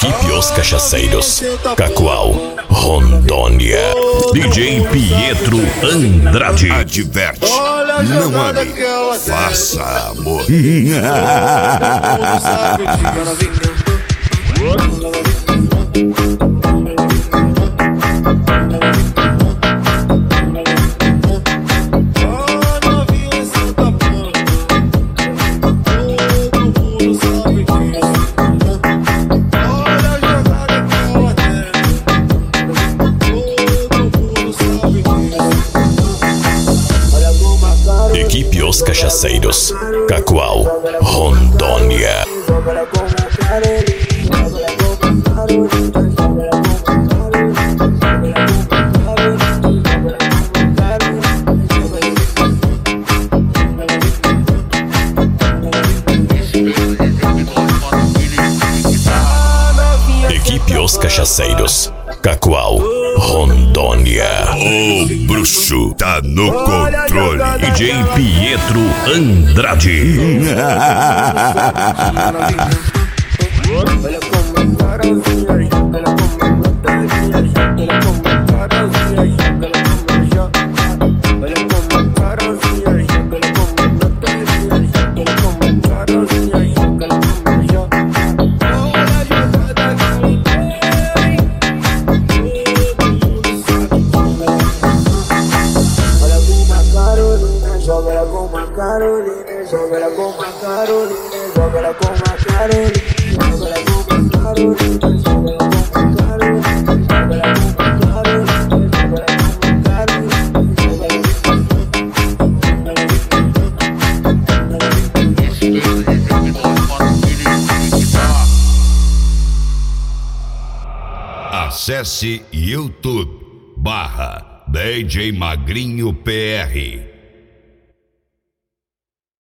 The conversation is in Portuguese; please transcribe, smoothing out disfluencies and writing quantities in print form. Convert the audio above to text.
Equipe Os Cachaceiros, Cacoal, Rondônia. DJ Pietro Andrade. Adverte, não ame, faça amor. Equipe Os Cachaceiros, Cacoal, Rondônia. Equipe Os Cachaceiros, Cacoal, Rondônia. O bruxo tá no controle. DJ Pietro Andrade. Joga ela com uma Carolina, joga ela com uma Carolina, joga ela com uma Carolina, joga ela com uma Carolina, joga ela com uma Carolina, joga ela com uma Carolina, joga ela com uma Acesse YouTube /DJ Magrinho PR.